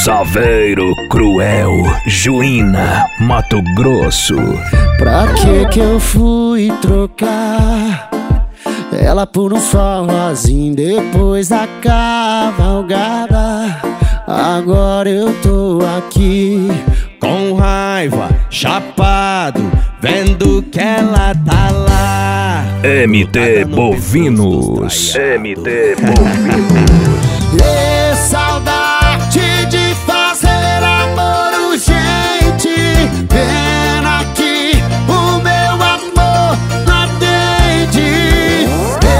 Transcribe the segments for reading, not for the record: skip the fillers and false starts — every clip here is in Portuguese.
Saveiro Cruel, Juína, Mato Grosso. Pra que eu fui trocar ela por um forrozinho depois da cavalgada? Agora eu tô aqui com raiva, chapado, vendo que ela tá lá. MT Bovinos. MT Bovinos. Saudade de fazer amor urgente. Pena que o meu amor não atende.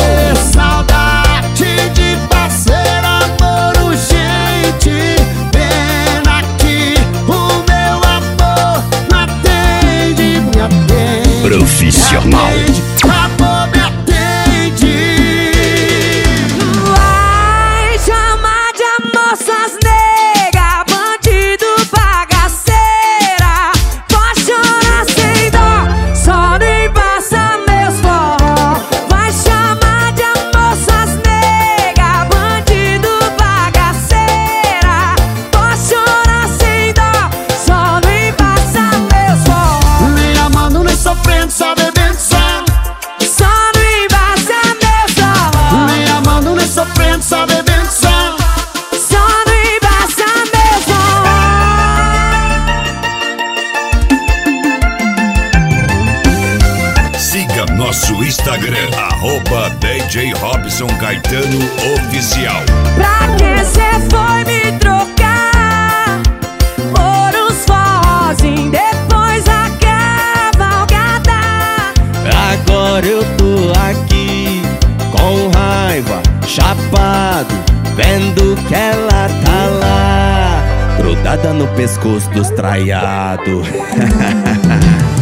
Saudade de fazer amor urgente. Pena que o meu amor não atende. Me atende. Profissional. Amor, me atende. Vai chamar de moças nega, bandido, bagaceira. Pode chorar sem dó, só não embaça meus forró. Vai chamar de moças nega, bandido, bagaceira. Pode chorar sem dó, só não embaça meus forró. Nem amando, nem sofrendo, só bebendo só. Só não embaça meus forró. Nem amando, nem sofrendo, só bebendo só. Só não embaça meus forró. Siga nosso Instagram, @DJ Robson Caetano Oficial. Pra que cê foi me trocar por uns forrozinhos depois da cavalgada? Agora eu tô aqui com raiva, chapado, vendo que ela tá lá, grudada no pescoço dos traiados.